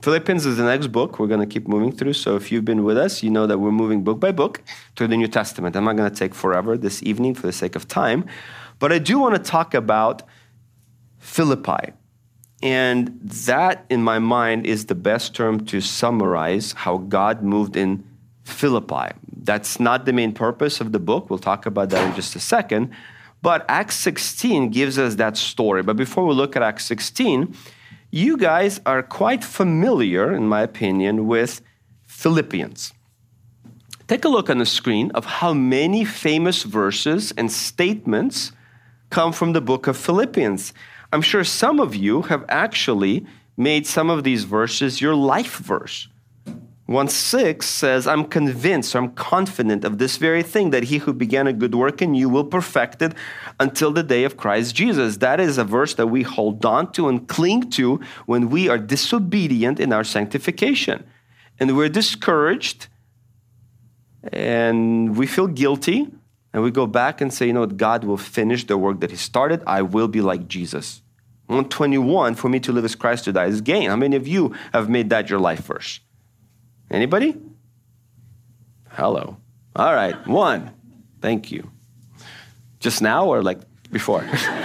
Philippians is the next book we're going to keep moving through. So if you've been with us, you know that we're moving book by book through the New Testament. I'm not going to take forever this evening for the sake of time. But I do want to talk about Philippi. And that, in my mind, is the best term to summarize how God moved in Philippi. That's not the main purpose of the book. We'll talk about that in just a second. But Acts 16 gives us that story. But before we look at Acts 16, you guys are quite familiar, in my opinion, with Philippians. Take a look on the screen of how many famous verses and statements come from the book of Philippians. I'm sure some of you have actually made some of these verses your life verse. 1:6 says, I'm convinced, I'm confident of this very thing, that he who began a good work in you will perfect it until the day of Christ Jesus. That is a verse that we hold on to and cling to when we are disobedient in our sanctification. And we're discouraged and we feel guilty and we go back and say, you know what, God will finish the work that he started. I will be like Jesus. 121, for me to live as Christ, to die is gain. How many of you have made that your life verse? Anybody? Hello. All right, one. Thank you. Just now or like before?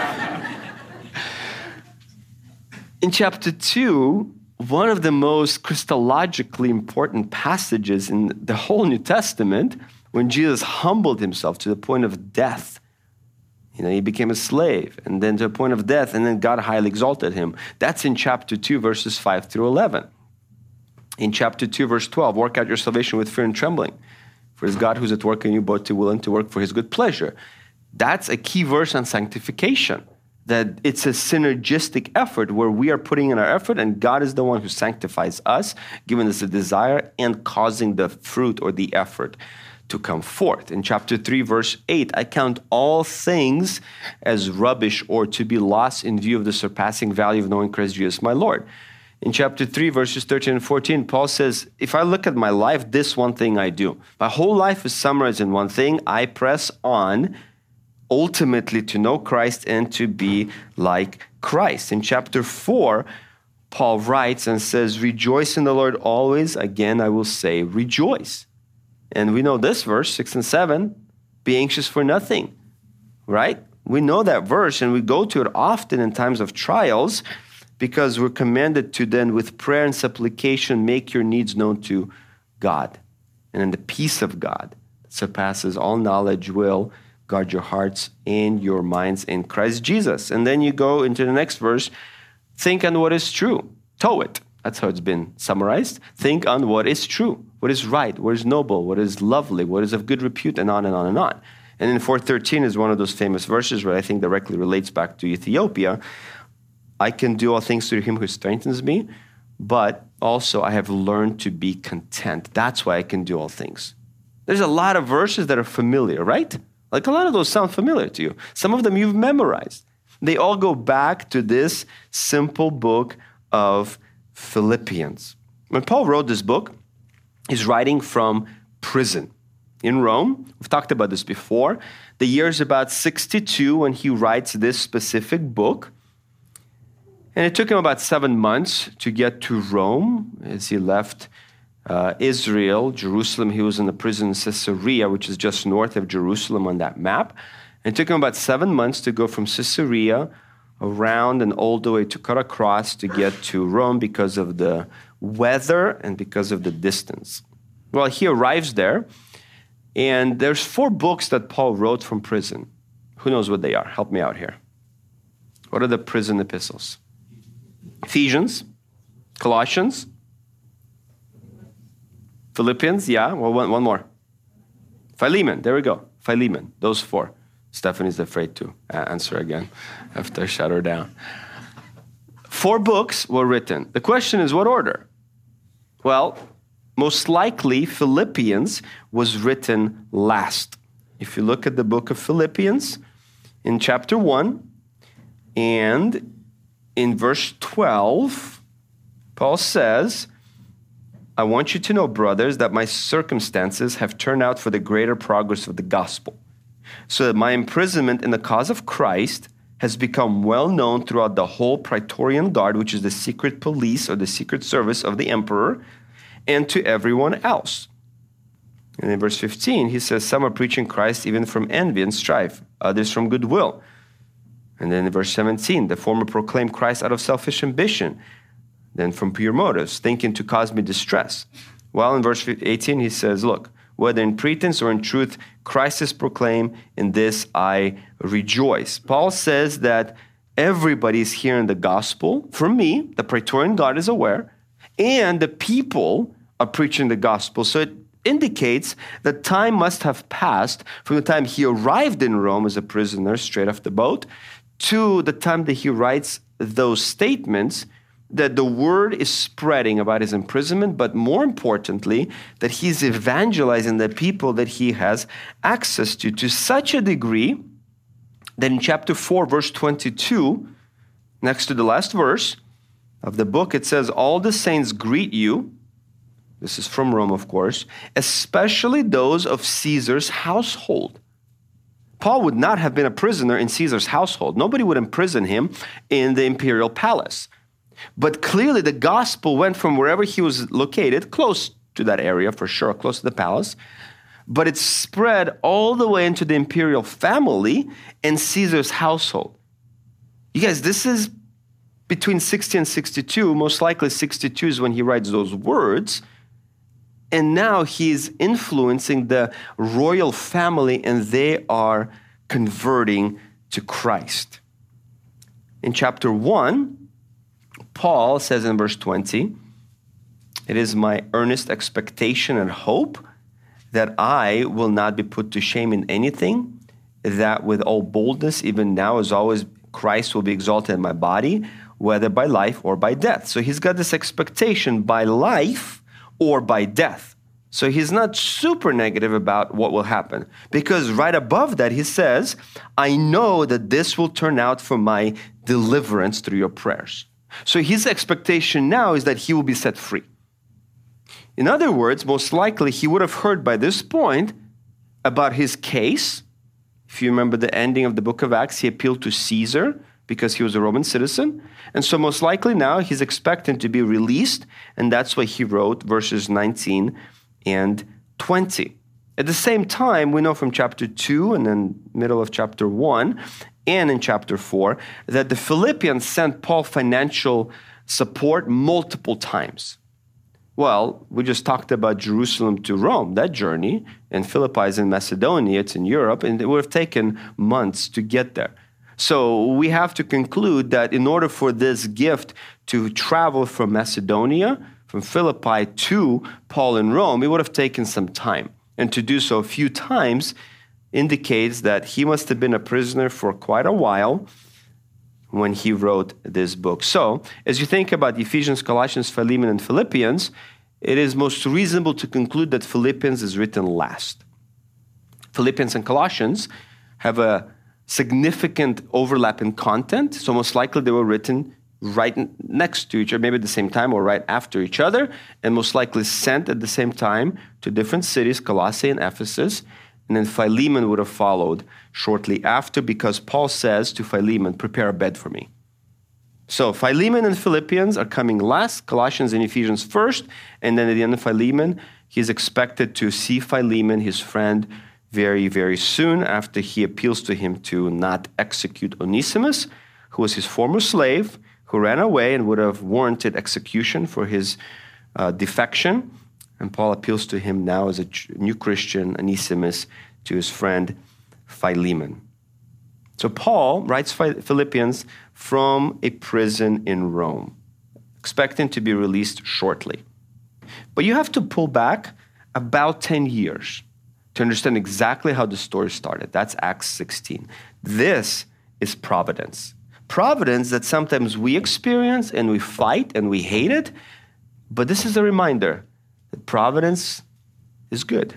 In chapter 2, one of the most Christologically important passages in the whole New Testament, when Jesus humbled himself to the point of death. You know, he became a slave, and then to the point of death, and then God highly exalted him. That's in chapter 2, verses 5 through 11. In chapter 2, verse 12, work out your salvation with fear and trembling. For it's God who's at work in you both to will and to work for his good pleasure. That's a key verse on sanctification, that it's a synergistic effort where we are putting in our effort and God is the one who sanctifies us, giving us a desire and causing the fruit or the effort to come forth. In chapter 3, verse 8, I count all things as rubbish or to be lost in view of the surpassing value of knowing Christ Jesus my Lord. In chapter 3, verses 13 and 14, Paul says, if I look at my life, this one thing I do. My whole life is summarized in one thing. I press on ultimately to know Christ and to be like Christ. In chapter 4, Paul writes and says, rejoice in the Lord always. Again, I will say, rejoice. And we know this verse, 6 and 7, be anxious for nothing, right? We know that verse and we go to it often in times of trials, because we're commanded to then, with prayer and supplication, make your needs known to God. And then the peace of God that surpasses all knowledge will guard your hearts and your minds in Christ Jesus. And then you go into the next verse, think on what is true. Tow it. That's how it's been summarized. Think on what is true, what is right, what is noble, what is lovely, what is of good repute, and on and on and on. And then 4:13 is one of those famous verses where I think directly relates back to Ethiopia. I can do all things through him who strengthens me, but also I have learned to be content. That's why I can do all things. There's a lot of verses that are familiar, right? Like a lot of those sound familiar to you. Some of them you've memorized. They all go back to this simple book of Philippians. When Paul wrote this book, he's writing from prison in Rome. We've talked about this before. The year is about 62 when he writes this specific book. And it took him about 7 months to get to Rome as he left Israel, Jerusalem. He was in the prison in Caesarea, which is just north of Jerusalem on that map. And it took him about 7 months to go from Caesarea around and all the way to cut across to get to Rome because of the weather and because of the distance. Well, he arrives there, and there's 4 books that Paul wrote from prison. Who knows what they are? Help me out here. What are the prison epistles? Ephesians, Colossians, Philippians, yeah, well, one more. Philemon, there we go, Philemon, those 4. Stephanie's afraid to answer again after I shut her down. 4 books were written. The question is, what order? Well, most likely Philippians was written last. If you look at the book of Philippians in chapter 1 and in verse 12, Paul says, I want you to know, brothers, that my circumstances have turned out for the greater progress of the gospel, so that my imprisonment in the cause of Christ has become well known throughout the whole Praetorian Guard, which is the secret police or the secret service of the emperor, and to everyone else. And in verse 15, he says, some are preaching Christ even from envy and strife, others from goodwill. And then in verse 17, the former proclaim Christ out of selfish ambition, then from pure motives, thinking to cause me distress. While in verse 18, he says, look, whether in pretense or in truth, Christ is proclaimed, in this I rejoice. Paul says that everybody is hearing the gospel. From me, the Praetorian Guard is aware, and the people are preaching the gospel. So it indicates that time must have passed from the time he arrived in Rome as a prisoner straight off the boat to the time that he writes those statements, that the word is spreading about his imprisonment, but more importantly, that he's evangelizing the people that he has access to such a degree that in chapter 4, verse 22, next to the last verse of the book, it says, all the saints greet you. This is from Rome, of course, especially those of Caesar's household. Paul would not have been a prisoner in Caesar's household. Nobody would imprison him in the imperial palace. But clearly the gospel went from wherever he was located, close to that area for sure, close to the palace, but it spread all the way into the imperial family and Caesar's household. You guys, this is between 60 and 62. Most likely 62 is when he writes those words. And now he's influencing the royal family, and they are converting to Christ. In chapter 1, Paul says in verse 20, it is my earnest expectation and hope that I will not be put to shame in anything, that with all boldness, even now as always, Christ will be exalted in my body, whether by life or by death. So he's got this expectation by life or by death. So he's not super negative about what will happen, because right above that he says, I know that this will turn out for my deliverance through your prayers. So his expectation now is that he will be set free. In other words, most likely he would have heard by this point about his case. If you remember the ending of the book of Acts, he appealed to Caesar because he was a Roman citizen. And so most likely now he's expecting to be released, and that's why he wrote verses 19 and 20. At the same time, we know from chapter 2 and then middle of chapter 1 and in chapter 4 that the Philippians sent Paul financial support multiple times. Well, we just talked about Jerusalem to Rome, that journey, and Philippi is in Macedonia, it's in Europe, and it would have taken months to get there. So we have to conclude that in order for this gift to travel from Macedonia, from Philippi to Paul in Rome, it would have taken some time. And to do so a few times indicates that he must have been a prisoner for quite a while when he wrote this book. So, as you think about Ephesians, Colossians, Philemon, and Philippians, it is most reasonable to conclude that Philippians is written last. Philippians and Colossians have a significant overlap in content, so most likely they were written right next to each other, maybe at the same time or right after each other, and most likely sent at the same time to different cities, Colossae and Ephesus. And then Philemon would have followed shortly after, because Paul says to Philemon, prepare a bed for me. So Philemon and Philippians are coming last, Colossians and Ephesians first, and then at the end of Philemon, he's expected to see Philemon, his friend, very, very soon after he appeals to him to not execute Onesimus, who was his former slave, who ran away and would have warranted execution for his defection. And Paul appeals to him now as a new Christian, Onesimus, to his friend Philemon. So Paul writes Philippians from a prison in Rome, expecting to be released shortly. But you have to pull back about 10 years to understand exactly how the story started. That's Acts 16. This is providence. Providence that sometimes we experience and we fight and we hate it, but this is a reminder that providence is good.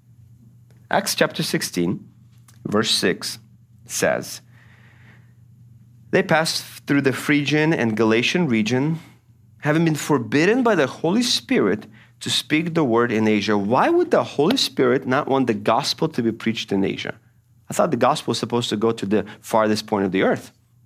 Acts chapter 16, verse 6 says, they passed through the Phrygian and Galatian region, having been forbidden by the Holy Spirit to speak the word in Asia. Why would the Holy Spirit not want the gospel to be preached in Asia? I thought the gospel was supposed to go to the farthest point of the earth.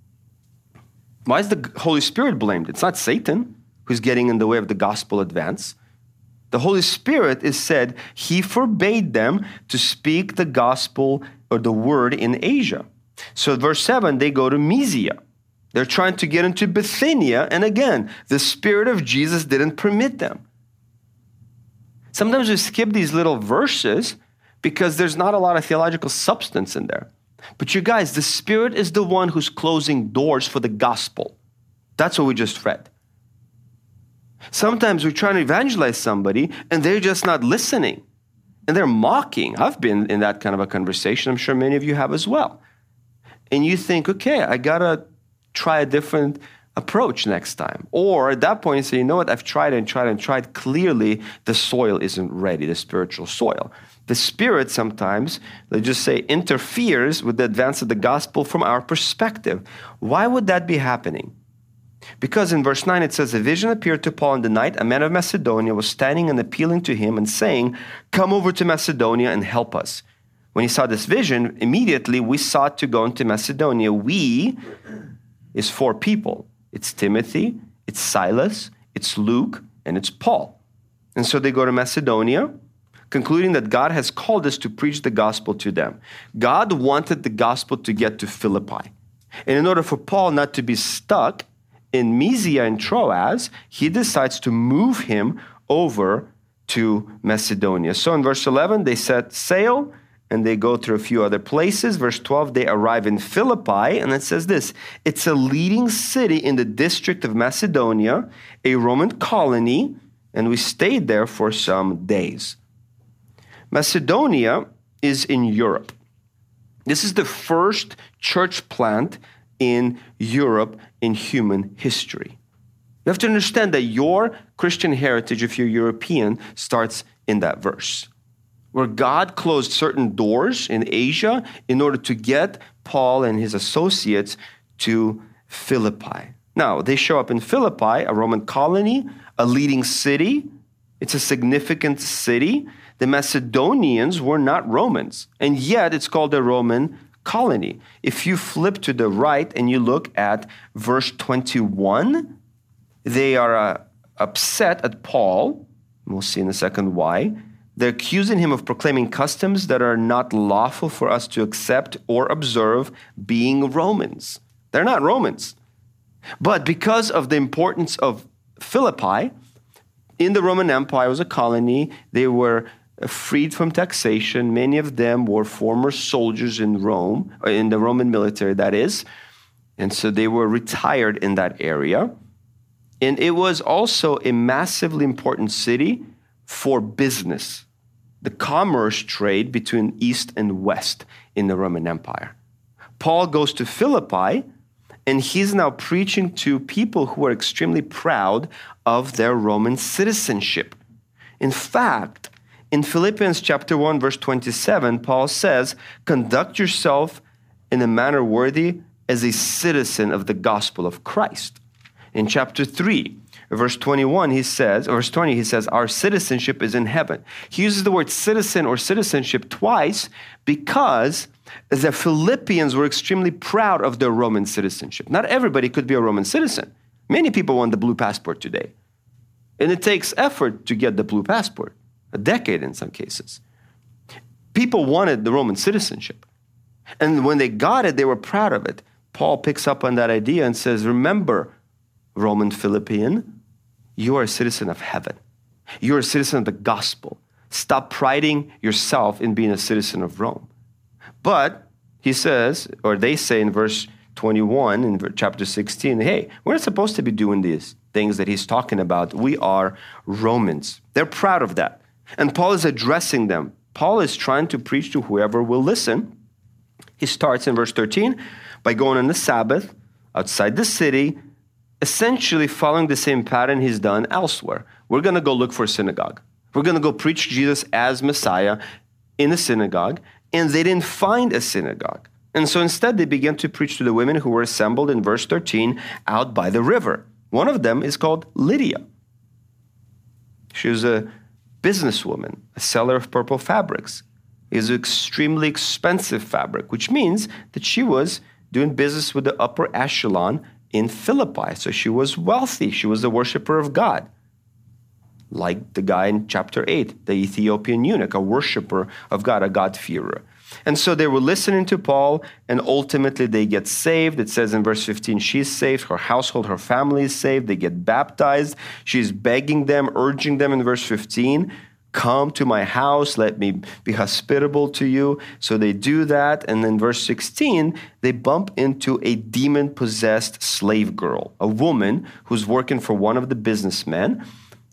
Why is the Holy Spirit blamed? It's not Satan who's getting in the way of the gospel advance. The Holy Spirit is said he forbade them to speak the gospel or the word in Asia. So verse 7, they go to Mysia. They're trying to get into Bithynia, and again, the Spirit of Jesus didn't permit them. Sometimes we skip these little verses because there's not a lot of theological substance in there. But you guys, the Spirit is the one who's closing doors for the gospel. That's what we just read. Sometimes we're trying to evangelize somebody and they're just not listening. And they're mocking. I've been in that kind of a conversation. I'm sure many of you have as well. And you think, okay, I got to try a different approach next time. Or at that point, you say, you know what, I've tried and tried and tried. Clearly, the soil isn't ready, the spiritual soil. The Spirit sometimes, let's just say, interferes with the advance of the gospel from our perspective. Why would that be happening? Because in verse 9 it says, a vision appeared to Paul in the night. A man of Macedonia was standing and appealing to him and saying, come over to Macedonia and help us. When he saw this vision, immediately we sought to go into Macedonia. We is 4 people. It's Timothy, it's Silas, it's Luke, and it's Paul. And so they go to Macedonia, concluding that God has called us to preach the gospel to them. God wanted the gospel to get to Philippi. And in order for Paul not to be stuck in Mysia and Troas, he decides to move him over to Macedonia. So in verse 11, they set sail and they go through a few other places. Verse 12, they arrive in Philippi, and it says this, it's a leading city in the district of Macedonia, a Roman colony, and we stayed there for some days. Macedonia is in Europe. This is the first church plant in Europe in human history. You have to understand that your Christian heritage, if you're European, starts in that verse, where God closed certain doors in Asia in order to get Paul and his associates to Philippi. Now, they show up in Philippi, a Roman colony, a leading city. It's a significant city. The Macedonians were not Romans, and yet it's called a Roman colony. If you flip to the right and you look at verse 21, they are upset at Paul. We'll see in a second why. They're accusing him of proclaiming customs that are not lawful for us to accept or observe, being Romans. They're not Romans. But because of the importance of Philippi, in the Roman Empire, it was a colony. They were freed from taxation. Many of them were former soldiers in Rome, in the Roman military, that is. And so they were retired in that area. And it was also a massively important city for business, the commerce trade between East and West in the Roman Empire. Paul goes to Philippi, and he's now preaching to people who are extremely proud of their Roman citizenship. In fact, in Philippians chapter 1, verse 27, Paul says, conduct yourself in a manner worthy as a citizen of the gospel of Christ. In chapter 3, verse 21, verse 20, he says, our citizenship is in heaven. He uses the word citizen or citizenship twice because the Philippians were extremely proud of their Roman citizenship. Not everybody could be a Roman citizen. Many people want the blue passport today. And it takes effort to get the blue passport, a decade in some cases. People wanted the Roman citizenship. And when they got it, they were proud of it. Paul picks up on that idea and says, remember, Roman Philippian, you are a citizen of heaven. You're a citizen of the gospel. Stop priding yourself in being a citizen of Rome. But he says, or they say in verse 21 in chapter 16, hey, we're not supposed to be doing these things that he's talking about. We are Romans. They're proud of that. And Paul is addressing them. Paul is trying to preach to whoever will listen. He starts in verse 13 by going on the Sabbath outside the city, essentially following the same pattern he's done elsewhere. We're going to go look for a synagogue. We're going to go preach Jesus as Messiah in a synagogue. And they didn't find a synagogue. And so instead, they began to preach to the women who were assembled in verse 13 out by the river. One of them is called Lydia. She was a businesswoman, a seller of purple fabrics. It is extremely expensive fabric, which means that she was doing business with the upper echelon in Philippi. So she was wealthy. She was a worshiper of God. Like the guy in chapter 8, the Ethiopian eunuch, a worshiper of God, a God-fearer. And so they were listening to Paul, and ultimately they get saved. It says in verse 15, she's saved, her household, her family is saved. They get baptized. She's begging them, urging them in verse 15, come to my house, let me be hospitable to you. So they do that. And then verse 16, they bump into a demon-possessed slave girl, a woman who's working for one of the businessmen.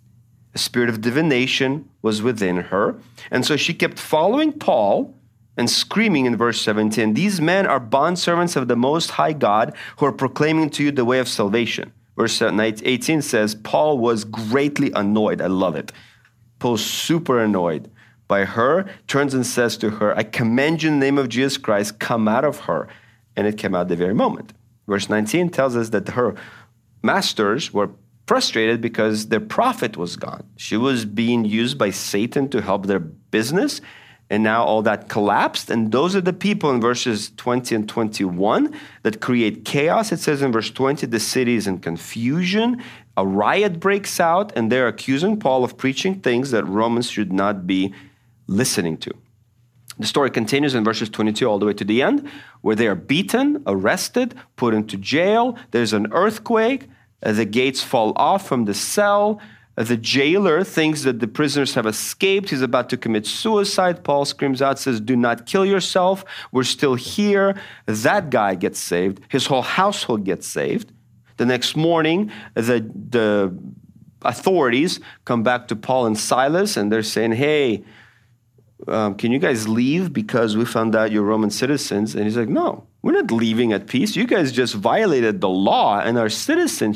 A spirit of divination was within her. And so she kept following Paul and screaming in verse 17, these men are bondservants of the Most High God who are proclaiming to you the way of salvation. Verse 18 says, Paul was greatly annoyed. I love it. Paul's super annoyed by her, turns and says to her, I commend you in the name of Jesus Christ, come out of her. And it came out the very moment. Verse 19 tells us that her masters were frustrated because their profit was gone. She was being used by Satan to help their business, and now all that collapsed. And those are the people in verses 20 and 21 that create chaos. It says in verse 20, the city is in confusion. A riot breaks out, and they're accusing Paul of preaching things that Romans should not be listening to. The story continues in verses 22 all the way to the end, where they are beaten, arrested, put into jail. There's an earthquake. The gates fall off from the cell. The jailer thinks that the prisoners have escaped. He's about to commit suicide. Paul screams out, says, do not kill yourself. We're still here. That guy gets saved. His whole household gets saved. The next morning, the authorities come back to Paul and Silas, and they're saying, hey, can you guys leave because we found out you're Roman citizens? And he's like, no, we're not leaving at peace. You guys just violated the law and our citizen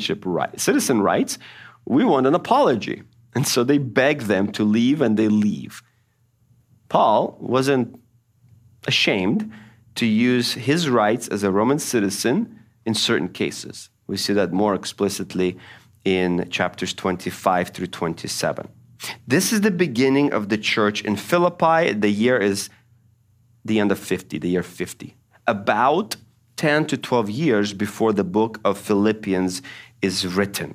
rights. We want an apology. And so they beg them to leave, and they leave. Paul wasn't ashamed to use his rights as a Roman citizen in certain cases. We see that more explicitly in chapters 25 through 27. This is the beginning of the church in Philippi. The year is the end of 50, the year 50. About 10 to 12 years before the book of Philippians is written.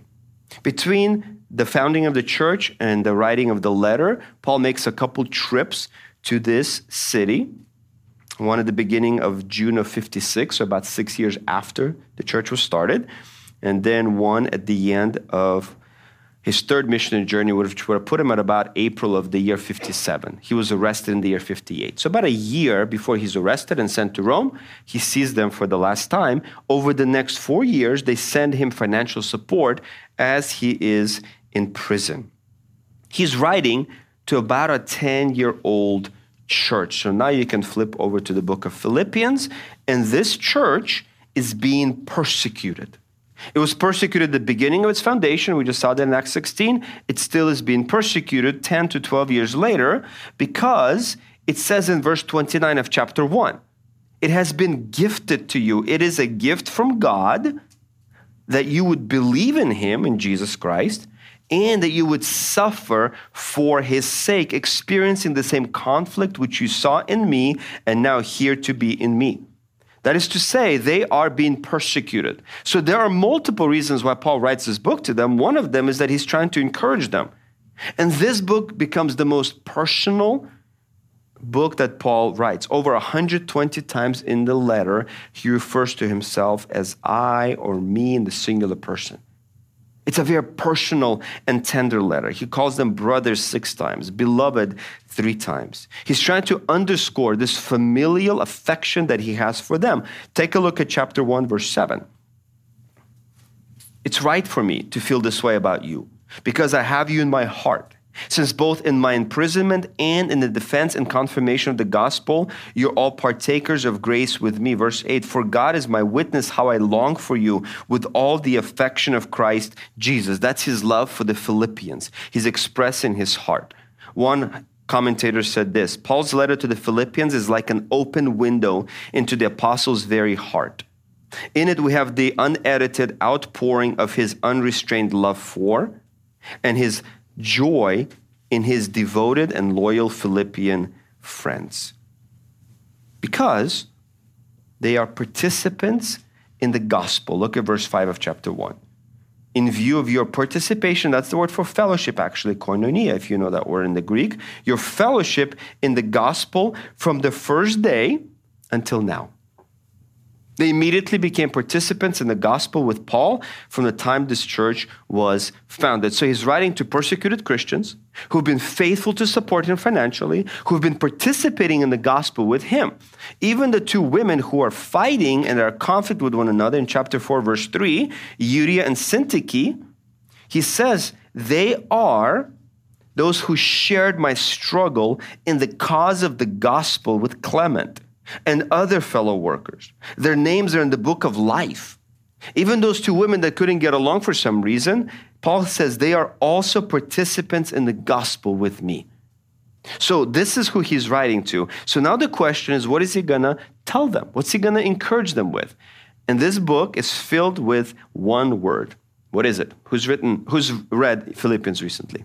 Between the founding of the church and the writing of the letter, Paul makes a couple trips to this city. One at the beginning of June of 56, so about 6 years after the church was started. And then one at the end of his third missionary journey, which would have put him at about April of the year 57. He was arrested in the year 58. So about a year before he's arrested and sent to Rome, he sees them for the last time. Over the next 4 years, they send him financial support as he is in prison. He's writing to about a 10-year-old church. So now you can flip over to the book of Philippians, and this church is being persecuted. It was persecuted at the beginning of its foundation. We just saw that in Acts 16. It still is being persecuted 10 to 12 years later because it says in verse 29 of chapter 1, it has been gifted to you. It is a gift from God that you would believe in him, in Jesus Christ, and that you would suffer for his sake, experiencing the same conflict which you saw in me and now here to be in me. That is to say, they are being persecuted. So there are multiple reasons why Paul writes this book to them. One of them is that he's trying to encourage them. And this book becomes the most personal book that Paul writes. Over 120 times in the letter, he refers to himself as I or me in the singular person. It's a very personal and tender letter. He calls them brothers 6 times, beloved 3 times. He's trying to underscore this familial affection that he has for them. Take a look at chapter 1, verse 7. It's right for me to feel this way about you, because I have you in my heart. Since both in my imprisonment and in the defense and confirmation of the gospel, you're all partakers of grace with me. Verse 8, for God is my witness how I long for you with all the affection of Christ Jesus. That's his love for the Philippians. He's expressing his heart. One commentator said this, Paul's letter to the Philippians is like an open window into the apostle's very heart. In it, we have the unedited outpouring of his unrestrained love for and his joy in his devoted and loyal Philippian friends, because they are participants in the gospel. Look at verse 5 of chapter 1. In view of your participation, that's the word for fellowship, actually, koinonia, if you know that word in the Greek, your fellowship in the gospel from the first day until now. They immediately became participants in the gospel with Paul from the time this church was founded. So he's writing to persecuted Christians who've been faithful to support him financially, who've been participating in the gospel with him. Even the two women who are fighting and are in conflict with one another in chapter 4, verse 3, Euodia and Syntyche, he says, they are those who shared my struggle in the cause of the gospel with Clement and other fellow workers. Their names are in the book of life. Even those two women that couldn't get along for some reason, Paul says they are also participants in the gospel with me. So this is who he's writing to. So now the question is, what is he going to tell them? What's he going to encourage them with? And this book is filled with one word. What is it? Who's read Philippians recently?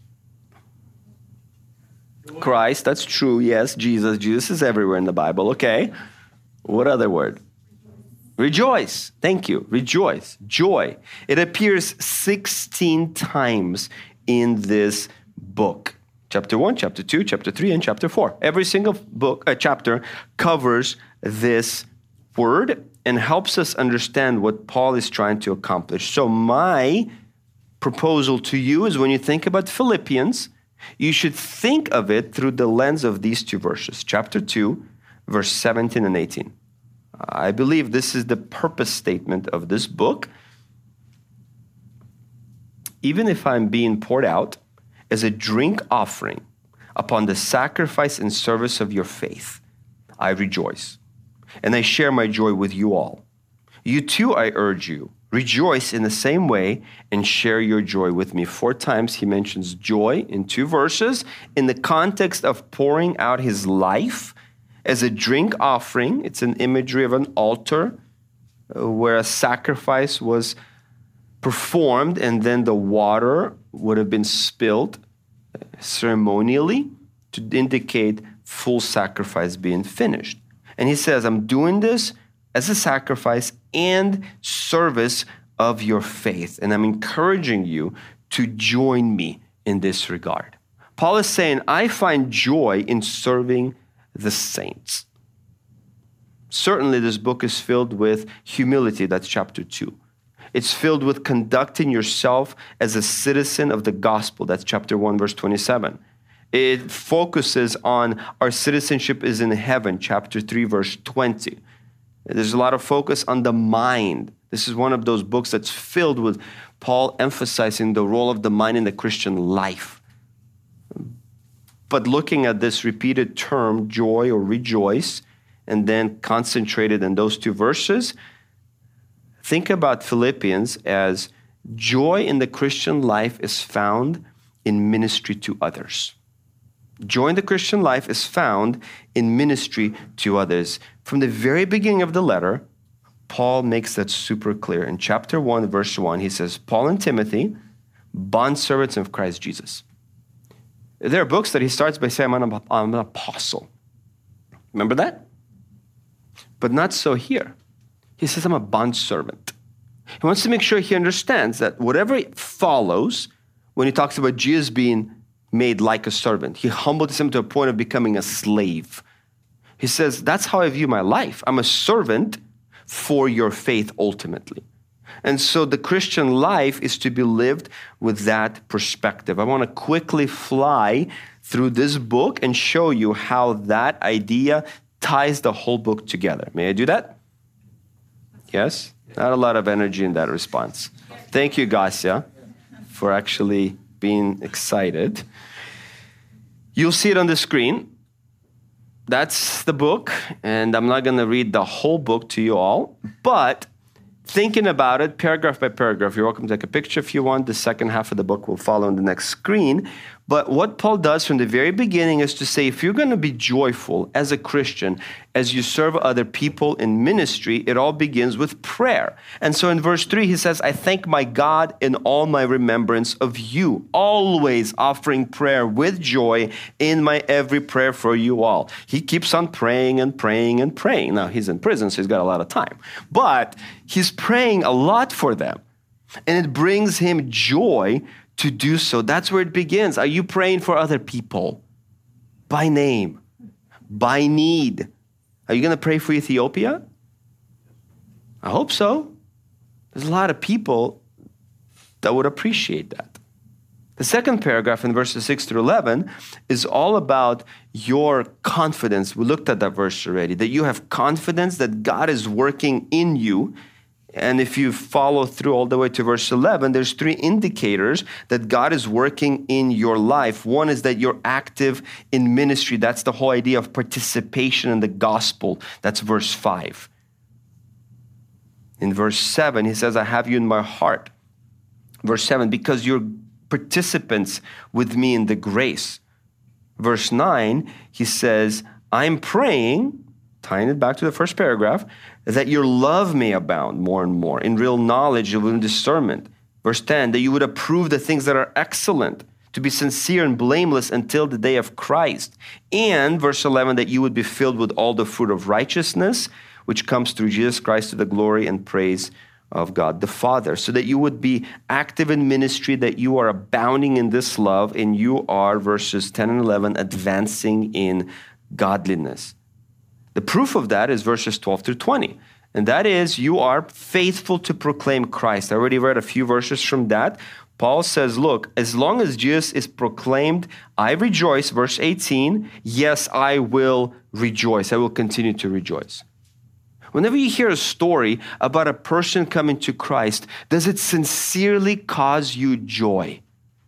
Christ, that's true. Yes, Jesus. Jesus is everywhere in the Bible. Okay. What other word? Rejoice. Thank you. Rejoice. Joy. It appears 16 times in this book. Chapter 1, chapter 2, chapter 3, and chapter 4. Every single chapter covers this word and helps us understand what Paul is trying to accomplish. So my proposal to you is when you think about Philippians, you should think of it through the lens of these two verses, chapter 2, verse 17 and 18. I believe this is the purpose statement of this book. Even if I'm being poured out as a drink offering upon the sacrifice and service of your faith, I rejoice, and I share my joy with you all. You too, I urge you, rejoice in the same way and share your joy with me. 4 times he mentions joy in 2 verses in the context of pouring out his life as a drink offering. It's an imagery of an altar where a sacrifice was performed and then the water would have been spilled ceremonially to indicate full sacrifice being finished. And he says, I'm doing this as a sacrifice and service of your faith. And I'm encouraging you to join me in this regard. Paul is saying, I find joy in serving the saints. Certainly, this book is filled with humility. That's chapter 2. It's filled with conducting yourself as a citizen of the gospel. That's chapter 1, verse 27. It focuses on our citizenship is in heaven, chapter 3, verse 20. There's a lot of focus on the mind. This is one of those books that's filled with Paul emphasizing the role of the mind in the Christian life. But looking at this repeated term, joy or rejoice, and then concentrated in those 2 verses, think about Philippians as joy in the Christian life is found in ministry to others. Joy in the Christian life is found in ministry to others. From the very beginning of the letter, Paul makes that super clear. In chapter 1, verse 1, he says, Paul and Timothy, bondservants of Christ Jesus. There are books that he starts by saying, I'm an apostle. Remember that? But not so here. He says, I'm a bondservant. He wants to make sure he understands that whatever follows when he talks about Jesus being made like a servant, he humbled himself to a point of becoming a slave. He says, that's how I view my life. I'm a servant for your faith ultimately. And so the Christian life is to be lived with that perspective. I want to quickly fly through this book and show you how that idea ties the whole book together. May I do that? Yes? Not a lot of energy in that response. Thank you, Gassia, for actually being excited. You'll see it on the screen. That's the book, and I'm not going to read the whole book to you all, but thinking about it paragraph by paragraph, you're welcome to take a picture if you want. The second half of the book will follow on the next screen. But what Paul does from the very beginning is to say, if you're going to be joyful as a Christian, as you serve other people in ministry, it all begins with prayer. And so in verse 3, he says, I thank my God in all my remembrance of you, always offering prayer with joy in my every prayer for you all. He keeps on praying and praying and praying. Now, he's in prison, so he's got a lot of time. But he's praying a lot for them. And it brings him joy to do so. That's where it begins. Are you praying for other people? By name, by need. Are you going to pray for Ethiopia? I hope so. There's a lot of people that would appreciate that. The second paragraph in verses 6 through 11 is all about your confidence. We looked at that verse already, that you have confidence that God is working in you. And if you follow through all the way to verse 11, there's 3 indicators that God is working in your life. One is that you're active in ministry. That's the whole idea of participation in the gospel. That's verse 5. In verse 7, he says, I have you in my heart. Verse 7, because you're participants with me in the grace. Verse 9, he says, I'm praying, tying it back to the first paragraph, that your love may abound more and more in real knowledge and discernment. Verse 10, that you would approve the things that are excellent, to be sincere and blameless until the day of Christ. And verse 11, that you would be filled with all the fruit of righteousness, which comes through Jesus Christ to the glory and praise of God the Father. So that you would be active in ministry, that you are abounding in this love, and you are, verses 10 and 11, advancing in godliness. The proof of that is verses 12 through 20. And that is, you are faithful to proclaim Christ. I already read a few verses from that. Paul says, look, as long as Jesus is proclaimed, I rejoice. Verse 18, yes, I will rejoice. I will continue to rejoice. Whenever you hear a story about a person coming to Christ, does it sincerely cause you joy?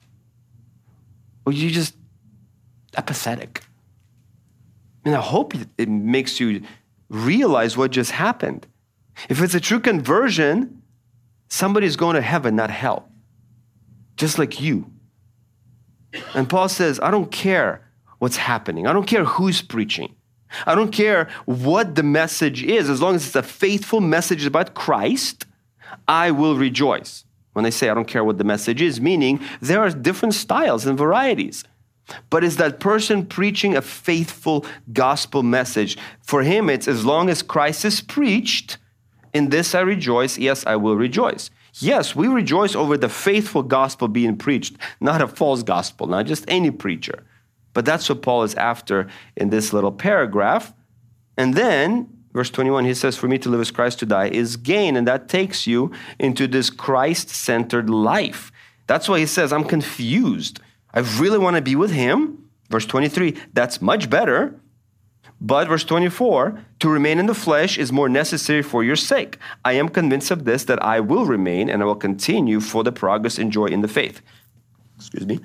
Or you just apathetic? And I hope it makes you realize what just happened. If it's a true conversion, somebody's going to heaven, not hell. Just like you. And Paul says, I don't care what's happening. I don't care who's preaching. I don't care what the message is. As long as it's a faithful message about Christ, I will rejoice. When I say I don't care what the message is, meaning there are different styles and varieties. But is that person preaching a faithful gospel message? For him, it's as long as Christ is preached, in this I rejoice, yes, I will rejoice. Yes, we rejoice over the faithful gospel being preached, not a false gospel, not just any preacher. But that's what Paul is after in this little paragraph. And then, verse 21, he says, for me to live as Christ, to die is gain. And that takes you into this Christ-centered life. That's why he says, I'm confused. I really want to be with him. Verse 23, that's much better. But verse 24, to remain in the flesh is more necessary for your sake. I am convinced of this, that I will remain and I will continue for the progress and joy in the faith. Excuse me.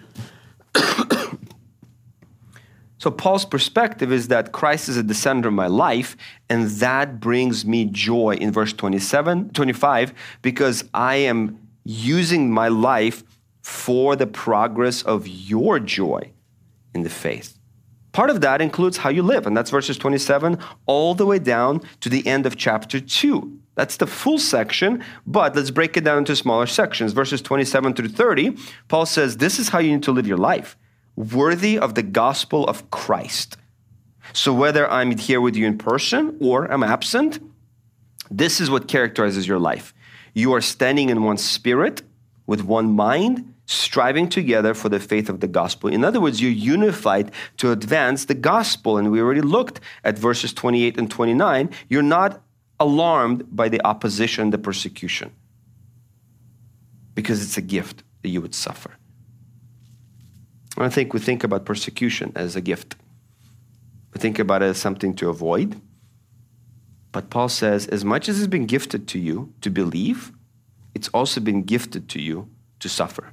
So Paul's perspective is that Christ is at the center of my life, and that brings me joy in verse 25, because I am using my life for the progress of your joy in the faith. Part of that includes how you live, and that's verses 27 all the way down to the end of chapter 2. That's the full section, but let's break it down into smaller sections. Verses 27 through 30, Paul says, this is how you need to live your life, worthy of the gospel of Christ. So whether I'm here with you in person or I'm absent, this is what characterizes your life. You are standing in one spirit, with one mind, striving together for the faith of the gospel. In other words, you're unified to advance the gospel. And we already looked at verses 28 and 29. You're not alarmed by the opposition, the persecution, because it's a gift that you would suffer. I think we think about persecution as a gift. We think about it as something to avoid. But Paul says, as much as it's been gifted to you to believe, it's also been gifted to you to suffer.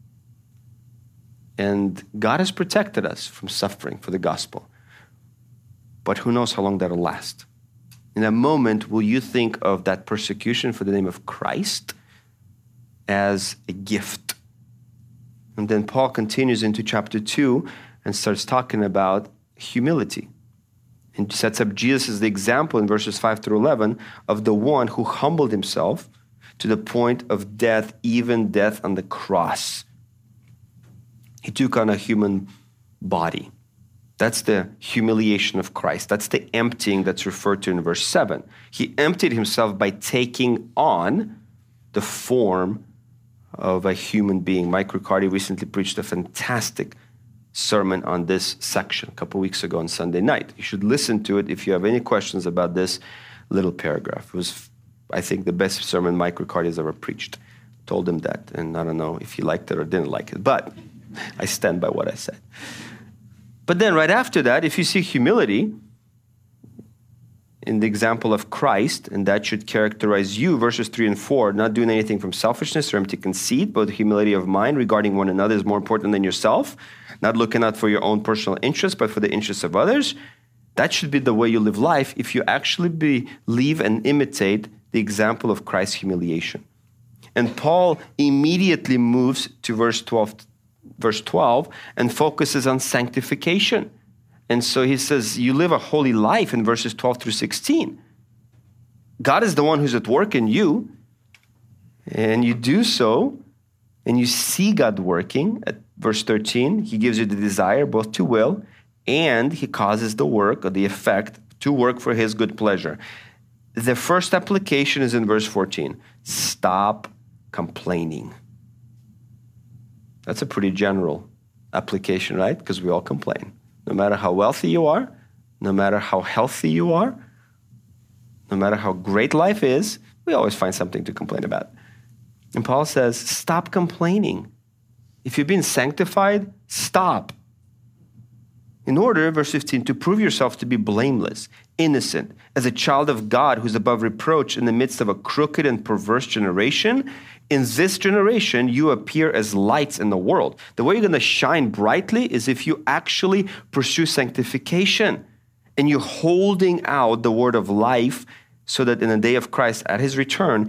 And God has protected us from suffering for the gospel. But who knows how long that'll last? In a moment, will you think of that persecution for the name of Christ as a gift And then Paul continues into chapter 2 and starts talking about humility. And sets up Jesus as the example in verses 5 through 11 of the one who humbled himself to the point of death, even death on the cross. He took on a human body. That's the humiliation of Christ. That's the emptying that's referred to in verse 7. He emptied himself by taking on the form of a human being. Mike Riccardi recently preached a fantastic sermon on this section a couple weeks ago on Sunday night. You should listen to it if you have any questions about this little paragraph. It was, I think, the best sermon Mike Riccardi has ever preached. Told him that, and I don't know if he liked it or didn't like it, but I stand by what I said. But then right after that, if you see humility in the example of Christ, and that should characterize you, verses 3 and 4, not doing anything from selfishness or empty conceit, but humility of mind regarding one another is more important than yourself, not looking out for your own personal interests, but for the interests of others. That should be the way you live life if you actually believe and imitate the example of Christ's humiliation. And Paul immediately moves to verse 12 and focuses on sanctification. And so he says, you live a holy life in verses 12 through 16. God is the one who's at work in you, and you do so, and you see God working. At verse 13, he gives you the desire both to will, and he causes the work or the effect to work for his good pleasure. The first application is in verse 14. Stop complaining. That's a pretty general application, right? Because we all complain. No matter how wealthy you are, no matter how healthy you are, no matter how great life is, we always find something to complain about. And Paul says, stop complaining. If you've been sanctified, stop. In order, verse 15, to prove yourself to be blameless, innocent, as a child of God who's above reproach in the midst of a crooked and perverse generation. In this generation, you appear as lights in the world. The way you're going to shine brightly is if you actually pursue sanctification and you're holding out the word of life so that in the day of Christ, at his return,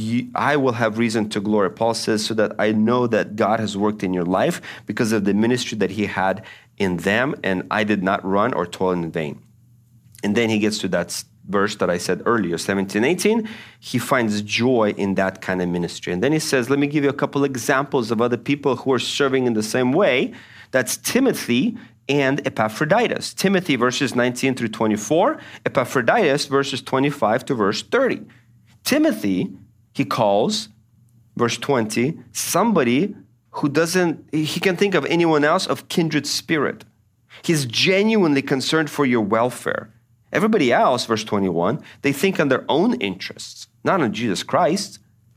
I will have reason to glory. Paul says, so that I know that God has worked in your life because of the ministry that he had in them, and I did not run or toil in vain. And then he gets to that verse that I said earlier, 17, 18, he finds joy in that kind of ministry. And then he says, let me give you a couple examples of other people who are serving in the same way. That's Timothy and Epaphroditus. Timothy, verses 19 through 24. Epaphroditus, verses 25 to verse 30. Timothy, he calls, verse 20, somebody who he can think of anyone else of kindred spirit. He's genuinely concerned for your welfare. Everybody else, verse 21, they think on their own interests, not on Jesus Christ.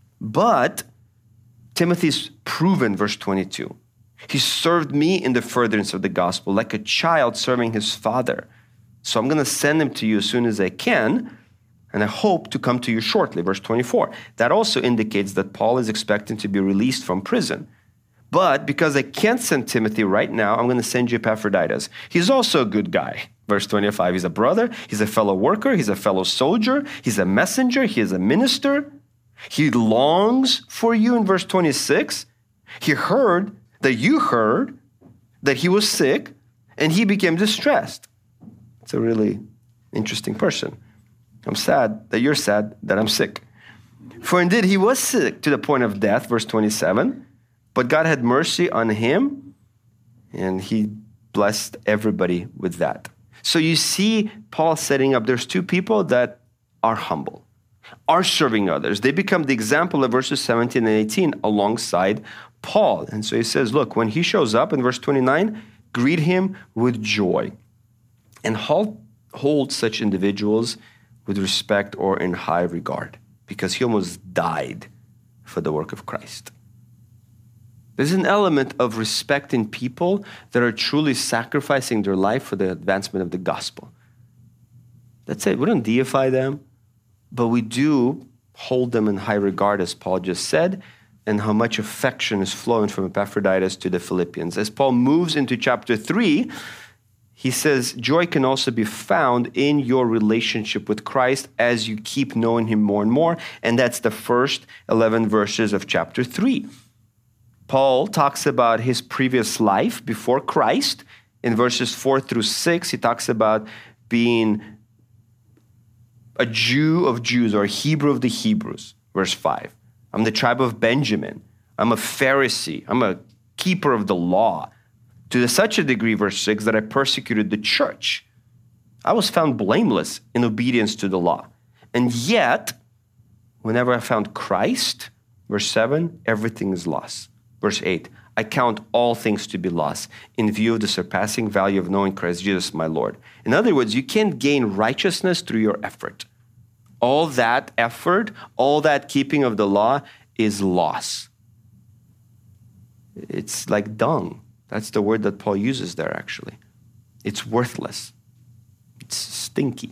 But Timothy's proven, verse 22. He served me in the furtherance of the gospel like a child serving his father. So I'm going to send him to you as soon as I can, and I hope to come to you shortly, verse 24. That also indicates that Paul is expecting to be released from prison. But because I can't send Timothy right now, I'm going to send you Epaphroditus. He's also a good guy. Verse 25, he's a brother, he's a fellow worker, he's a fellow soldier, he's a messenger, he is a minister. He longs for you in verse 26. He heard that you heard that he was sick, and he became distressed. It's a really interesting person. I'm sad that you're sad that I'm sick. For indeed he was sick to the point of death, verse 27, but God had mercy on him, and he blessed everybody with that. So you see Paul setting up, there's two people that are humble, are serving others. They become the example of verses 17 and 18 alongside Paul. And so he says, look, when he shows up in verse 29, greet him with joy and hold such individuals with respect or in high regard, because he almost died for the work of Christ. There's an element of respecting people that are truly sacrificing their life for the advancement of the gospel. That's it. We don't deify them, but we do hold them in high regard, as Paul just said, and how much affection is flowing from Epaphroditus to the Philippians. As Paul moves into chapter 3, he says, joy can also be found in your relationship with Christ as you keep knowing him more and more. And that's the first 11 verses of chapter 3. Paul talks about his previous life before Christ. In verses 4 through 6, he talks about being a Jew of Jews or a Hebrew of the Hebrews. Verse 5, I'm the tribe of Benjamin. I'm a Pharisee. I'm a keeper of the law. To such a degree, verse 6, that I persecuted the church. I was found blameless in obedience to the law. And yet, whenever I found Christ, verse 7, everything is lost. Verse 8, I count all things to be lost in view of the surpassing value of knowing Christ Jesus, my Lord. In other words, you can't gain righteousness through your effort. All that effort, all that keeping of the law is loss. It's like dung. That's the word that Paul uses there, actually. It's worthless. It's stinky.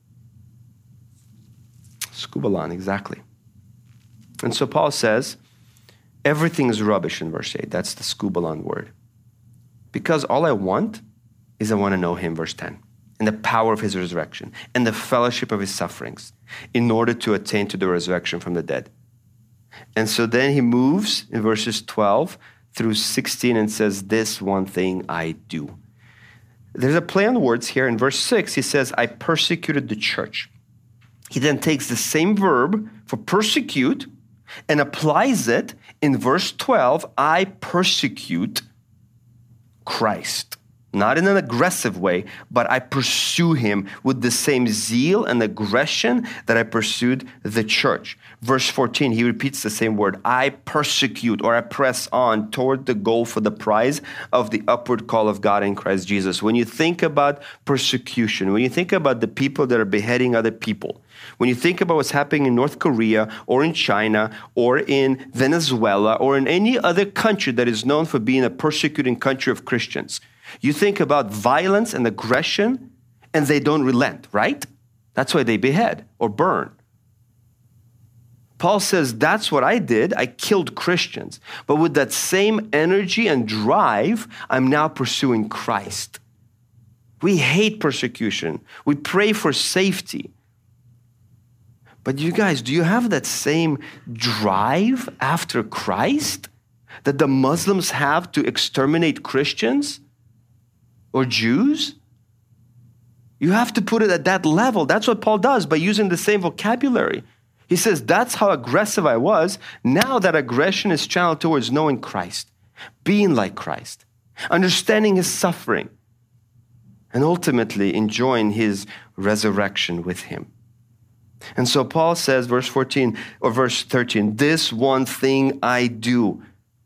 Skubalon, exactly. And so Paul says, everything is rubbish in verse 8. That's the skubalon word. Because all I want is I want to know him, verse 10, and the power of his resurrection and the fellowship of his sufferings in order to attain to the resurrection from the dead. And so then he moves in verses 12 through 16 and says, this one thing I do. There's a play on words here. In verse 6, he says, I persecuted the church. He then takes the same verb for persecute and applies it in verse 12, I persecute Christ. Not in an aggressive way, but I pursue him with the same zeal and aggression that I pursued the church. Verse 14, he repeats the same word, I persecute, or I press on toward the goal for the prize of the upward call of God in Christ Jesus. When you think about persecution, when you think about the people that are beheading other people, when you think about what's happening in North Korea or in China or in Venezuela or in any other country that is known for being a persecuting country of Christians, you think about violence and aggression, and they don't relent, right? That's why they behead or burn. Paul says, that's what I did. I killed Christians. But with that same energy and drive, I'm now pursuing Christ. We hate persecution. We pray for safety. But you guys, do you have that same drive after Christ that the Muslims have to exterminate Christians or Jews? You have to put it at that level. That's what Paul does by using the same vocabulary. He says, that's how aggressive I was. Now that aggression is channeled towards knowing Christ, being like Christ, understanding his suffering, and ultimately enjoying his resurrection with him. And so Paul says, verse 14 or verse 13, this one thing I do.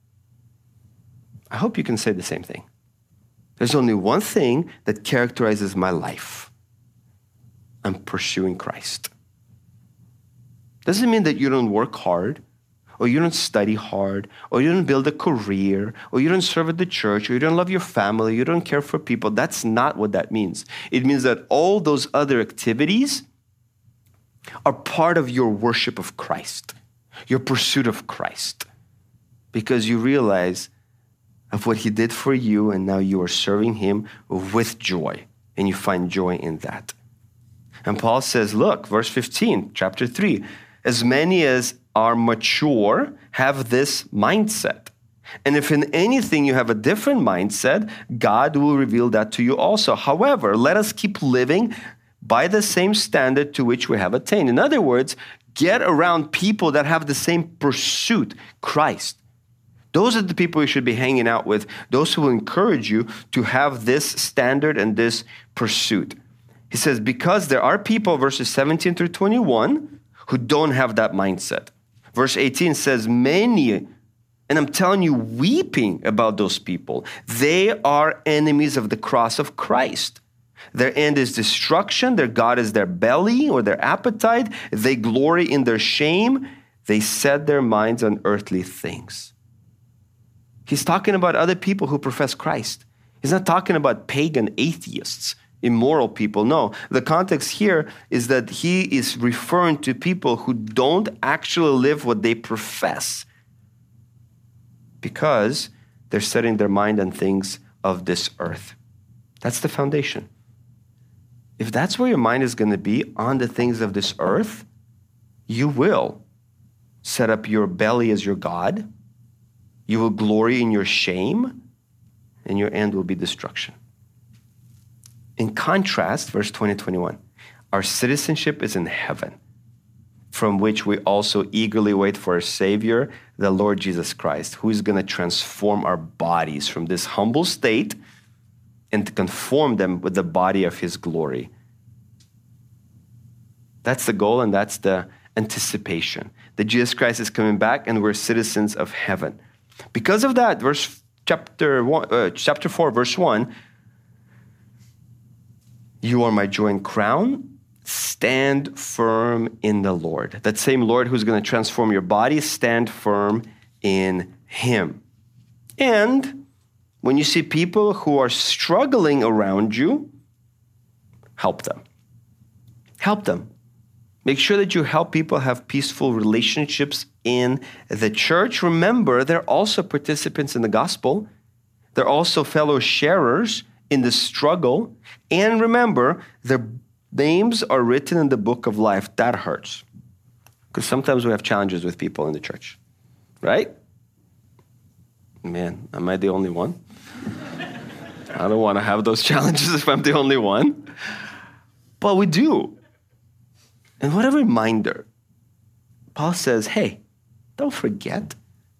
I hope you can say the same thing. There's only one thing that characterizes my life. I'm pursuing Christ. Doesn't mean that you don't work hard, or you don't study hard, or you don't build a career, or you don't serve at the church, or you don't love your family, you don't care for people. That's not what that means. It means that all those other activities are part of your worship of Christ, your pursuit of Christ, because you realize of what he did for you, and now you are serving him with joy, and you find joy in that. And Paul says, look, verse 15, chapter 3, as many as are mature have this mindset. And if in anything you have a different mindset, God will reveal that to you also. However, let us keep living by the same standard to which we have attained. In other words, get around people that have the same pursuit, Christ. Those are the people you should be hanging out with, those who will encourage you to have this standard and this pursuit. He says, because there are people, verses 17 through 21, who don't have that mindset. Verse 18 says, many, and I'm telling you, weeping about those people, they are enemies of the cross of Christ. Their end is destruction. Their God is their belly or their appetite. They glory in their shame. They set their minds on earthly things. He's talking about other people who profess Christ. He's not talking about pagan atheists, immoral people. No, the context here is that he is referring to people who don't actually live what they profess because they're setting their mind on things of this earth. That's the foundation. If that's where your mind is going to be, on the things of this earth, you will set up your belly as your God. You will glory in your shame, and your end will be destruction. In contrast, verse 20-21, our citizenship is in heaven, from which we also eagerly wait for our Savior, the Lord Jesus Christ, who is going to transform our bodies from this humble state and to conform them with the body of his glory. That's the goal, and that's the anticipation, that Jesus Christ is coming back and we're citizens of heaven. Because of that, chapter 4, verse 1, you are my joy and crown. Stand firm in the Lord. That same Lord who's going to transform your body, stand firm in him. And when you see people who are struggling around you, help them. Help them. Make sure that you help people have peaceful relationships in the church. Remember, they're also participants in the gospel. They're also fellow sharers in the struggle. And remember, their names are written in the book of life. That hurts. Because sometimes we have challenges with people in the church. Right? Man, am I the only one? I don't want to have those challenges if I'm the only one. But we do. And what a reminder. Paul says, hey, don't forget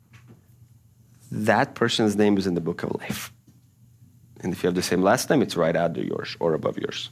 that person's name is in the book of life. And if you have the same last name, it's right under yours or above yours.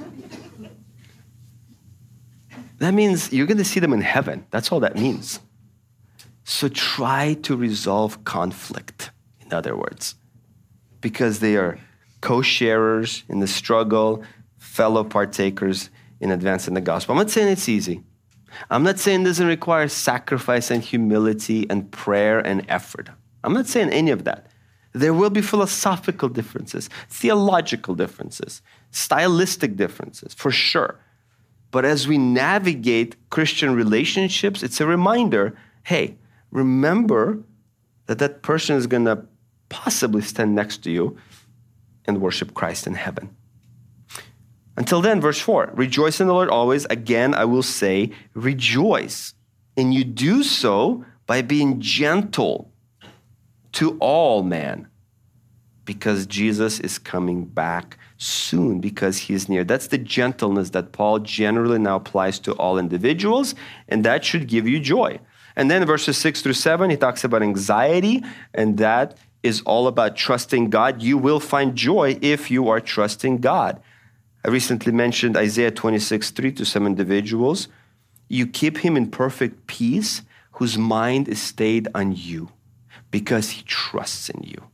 That means you're going to see them in heaven. That's all that means. So try to resolve conflict, in other words, because they are co-sharers in the struggle, fellow partakers in advancing the gospel. I'm not saying it's easy. I'm not saying it doesn't require sacrifice and humility and prayer and effort. I'm not saying any of that. There will be philosophical differences, theological differences, stylistic differences, for sure. But as we navigate Christian relationships, it's a reminder, hey, remember that that person is going to possibly stand next to you and worship Christ in heaven. Until then, verse 4, rejoice in the Lord always. Again, I will say, rejoice. And you do so by being gentle to all men, because Jesus is coming back soon, because he is near. That's the gentleness that Paul generally now applies to all individuals, and that should give you joy. And then verses 6-7, he talks about anxiety, and that is all about trusting God. You will find joy if you are trusting God. I recently mentioned Isaiah 26:3 to some individuals. You keep him in perfect peace, whose mind is stayed on you, because he trusts in you.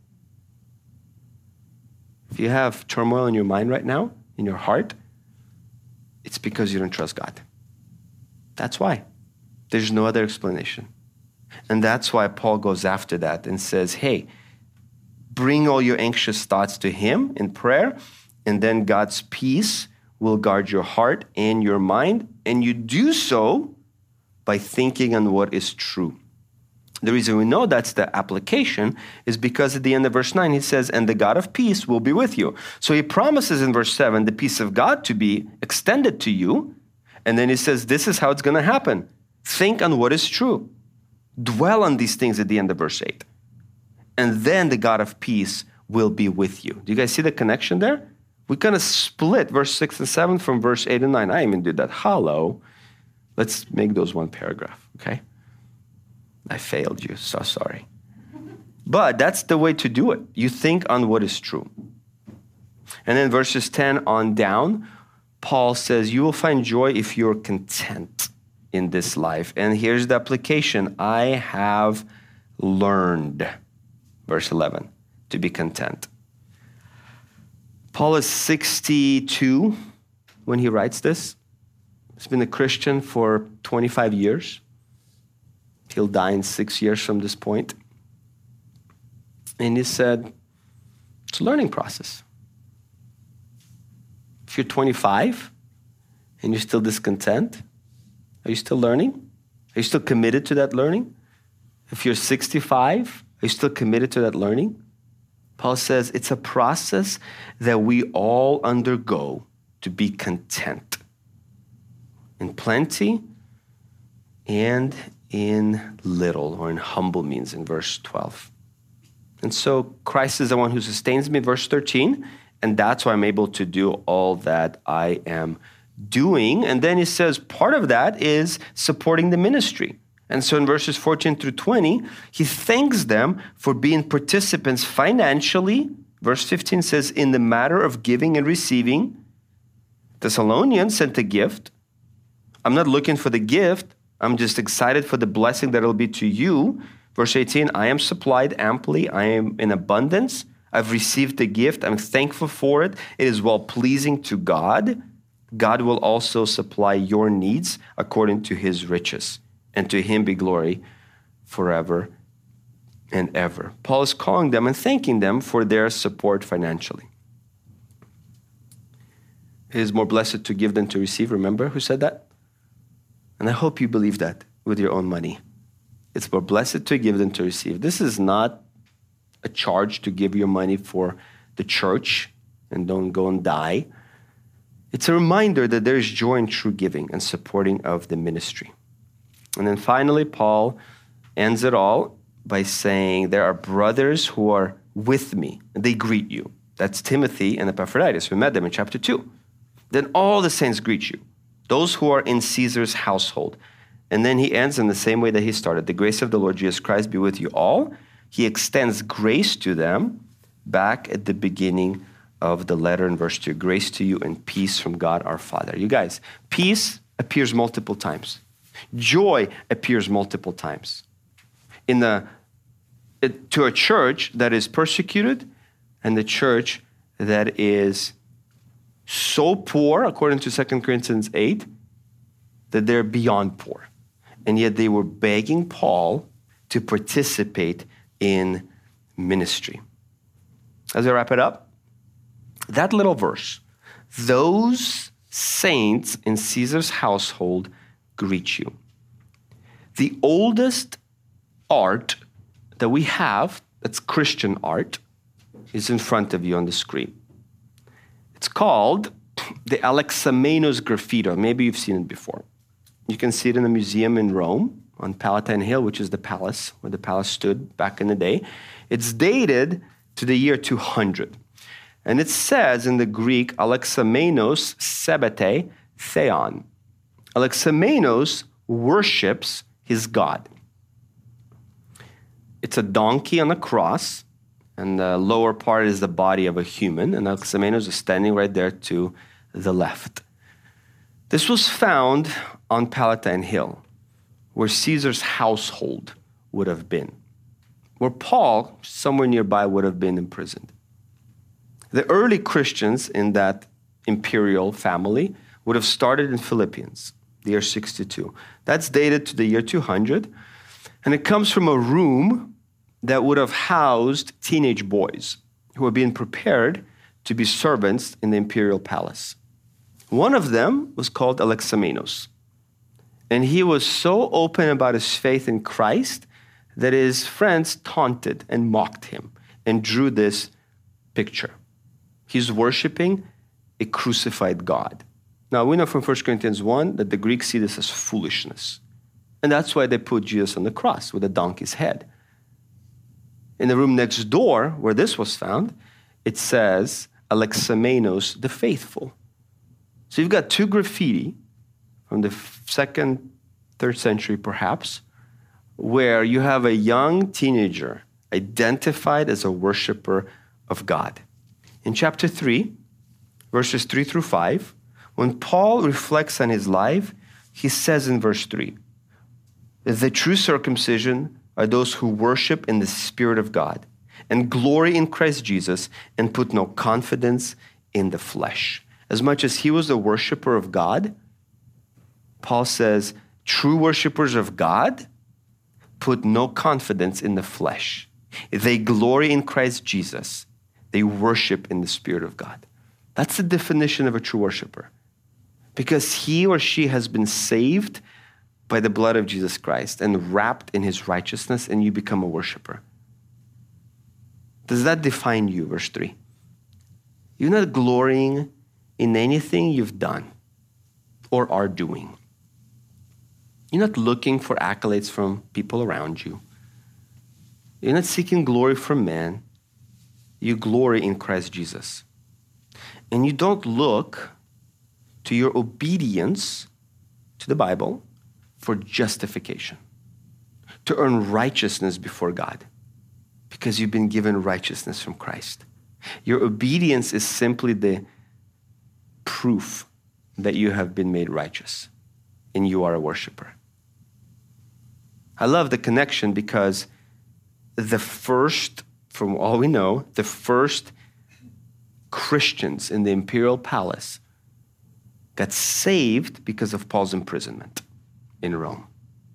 If you have turmoil in your mind right now, in your heart, it's because you don't trust God. That's why. There's no other explanation. And that's why Paul goes after that and says, hey, bring all your anxious thoughts to him in prayer, and then God's peace will guard your heart and your mind, and you do so by thinking on what is true. The reason we know that's the application is because at the end of verse 9, he says, and the God of peace will be with you. So he promises in verse 7 the peace of God to be extended to you, and then he says, this is how it's going to happen. Think on what is true. Dwell on these things at the end of verse 8. And then the God of peace will be with you. Do you guys see the connection there? We kind of split verse 6 and 7 from verse 8 and 9. I even did that. Hello. Let's make those one paragraph, okay? I failed you, so sorry. But that's the way to do it. You think on what is true. And then verses 10 on down, Paul says, you will find joy if you're content in this life. And here's the application. I have learned, verse 11, to be content. Paul is 62 when he writes this. He's been a Christian for 25 years. He'll die in 6 years from this point. And he said, it's a learning process. If you're 25 and you're still discontent, are you still learning? Are you still committed to that learning? If you're 65, are you still committed to that learning? Paul says it's a process that we all undergo to be content in plenty and in little, or in humble means in verse 12. And so Christ is the one who sustains me, verse 13, and that's why I'm able to do all that I am doing. And then he says part of that is supporting the ministry. And so in verses 14 through 20, he thanks them for being participants financially. Verse 15 says, in the matter of giving and receiving. Thessalonians sent a gift. I'm not looking for the gift. I'm just excited for the blessing that it'll be to you. Verse 18, I am supplied amply. I am in abundance. I've received the gift. I'm thankful for it. It is well-pleasing to God. God will also supply your needs according to his riches. And to him be glory forever and ever. Paul is calling them and thanking them for their support financially. It is more blessed to give than to receive. Remember who said that? And I hope you believe that with your own money. It's more blessed to give than to receive. This is not a charge to give your money for the church and don't go and die. It's a reminder that there is joy in true giving and supporting of the ministry. And then finally, Paul ends it all by saying, there are brothers who are with me, and they greet you. That's Timothy and Epaphroditus. We met them in chapter 2. Then all the saints greet you, those who are in Caesar's household. And then he ends in the same way that he started. The grace of the Lord Jesus Christ be with you all. He extends grace to them back at the beginning of the letter in verse 2. Grace to you and peace from God our Father. You guys, peace appears multiple times. Joy appears multiple times. To a church that is persecuted and the church that is so poor, according to 2 Corinthians 8, that they're beyond poor. And yet they were begging Paul to participate in ministry. As I wrap it up, that little verse, those saints in Caesar's household greet you. The oldest art that we have, that's Christian art, is in front of you on the screen. It's called the Alexamenos graffito. Maybe you've seen it before. You can see it in a museum in Rome on Palatine Hill, which is the palace, where the palace stood back in the day. It's dated to the year 200. And it says in the Greek, Alexamenos sebete theon. Alexamenos worships his God. It's a donkey on a cross, and the lower part is the body of a human, and Alexamenos is standing right there to the left. This was found on Palatine Hill, where Caesar's household would have been, where Paul, somewhere nearby, would have been imprisoned. The early Christians in that imperial family would have started in Philippians, the year 62. That's dated to the year 200, and it comes from a room that would have housed teenage boys who were being prepared to be servants in the imperial palace. One of them was called Alexamenos, and he was so open about his faith in Christ that his friends taunted and mocked him and drew this picture. He's worshiping a crucified God. Now, we know from 1 Corinthians 1 that the Greeks see this as foolishness. And that's why they put Jesus on the cross with a donkey's head. In the room next door, where this was found, it says, Alexamenos the faithful. So you've got two graffiti from the 2nd, 3rd century perhaps, where you have a young teenager identified as a worshiper of God. In chapter 3, verses 3 through 5, when Paul reflects on his life, he says in verse 3, the true circumcision are those who worship in the Spirit of God and glory in Christ Jesus and put no confidence in the flesh. As much as he was a worshiper of God, Paul says, true worshipers of God put no confidence in the flesh. They glory in Christ Jesus. They worship in the Spirit of God. That's the definition of a true worshiper. Because he or she has been saved by the blood of Jesus Christ and wrapped in his righteousness, and you become a worshiper. Does that define you? Verse 3. You're not glorying in anything you've done or are doing. You're not looking for accolades from people around you. You're not seeking glory from man. You glory in Christ Jesus. And you don't look to your obedience to the Bible for justification, to earn righteousness before God, because you've been given righteousness from Christ. Your obedience is simply the proof that you have been made righteous and you are a worshiper. I love the connection because the first, from all we know, the first Christians in the imperial palace got saved because of Paul's imprisonment in Rome.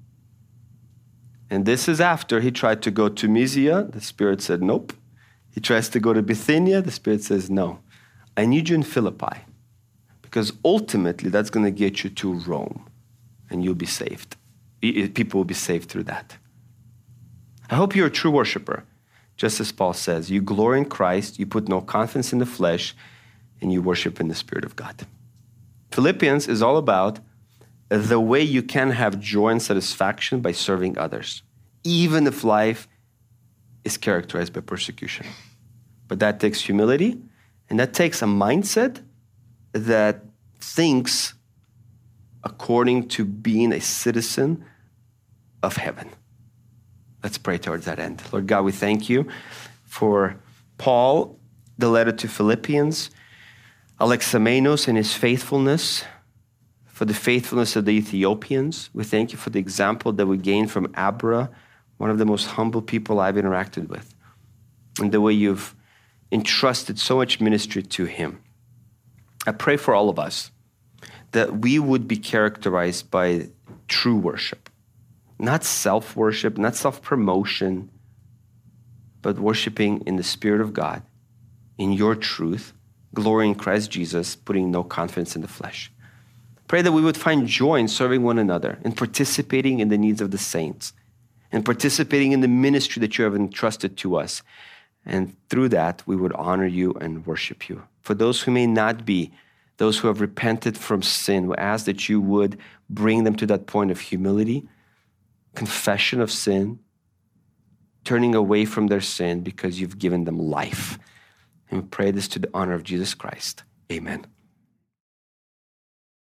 And this is after he tried to go to Mysia. The Spirit said, nope. He tries to go to Bithynia. The Spirit says, no. I need you in Philippi because ultimately that's going to get you to Rome and you'll be saved. People will be saved through that. I hope you're a true worshiper. Just as Paul says, you glory in Christ, you put no confidence in the flesh, and you worship in the Spirit of God. Philippians is all about the way you can have joy and satisfaction by serving others, even if life is characterized by persecution. But that takes humility, and that takes a mindset that thinks according to being a citizen of heaven. Let's pray towards that end. Lord God, we thank you for Paul, the letter to Philippians, Alexamenos and his faithfulness, for the faithfulness of the Ethiopians. We thank you for the example that we gained from Abra, one of the most humble people I've interacted with, and the way you've entrusted so much ministry to him. I pray for all of us that we would be characterized by true worship, not self-worship, not self-promotion, but worshiping in the Spirit of God, in your truth, glory in Christ Jesus, putting no confidence in the flesh. Pray that we would find joy in serving one another and participating in the needs of the saints and participating in the ministry that you have entrusted to us. And through that, we would honor you and worship you. For those who may not be, those who have repented from sin, we ask that you would bring them to that point of humility, confession of sin, turning away from their sin because you've given them life. And we pray this to the honor of Jesus Christ. Amen.